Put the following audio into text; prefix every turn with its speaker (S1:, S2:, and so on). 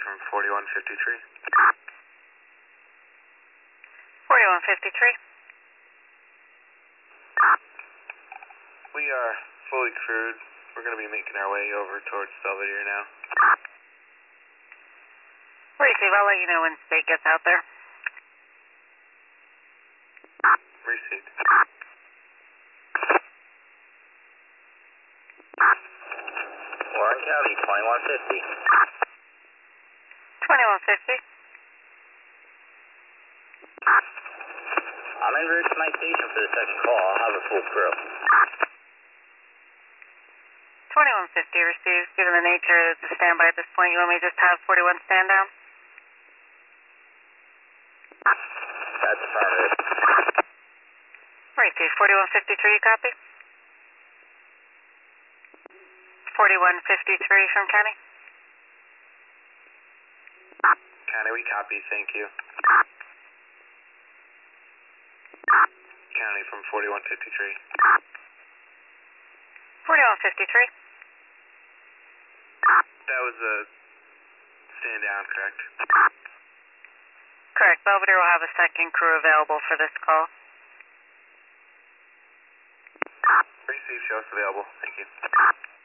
S1: from 4153.
S2: 4153.
S1: We are fully crewed. We're going to be making our way over towards Belvedere now.
S2: Receive, I'll let you know when state gets out there.
S1: Received.
S3: Warren County, 2150.
S2: 2150.
S3: I'm en route to my station for the second call. I'll have a full crew.
S2: 2150 received. Given the nature of the standby at this point, you want me to just have 41 stand down?
S3: That's affirmative.
S2: Received. 4153, you copy? 4153 from County?
S1: County, we copy. Thank you. County from 4153.
S2: 4153.
S1: That was a stand down, correct?
S2: Correct. Belvedere will have a second crew available for this call.
S1: Receive, show us available. Thank you.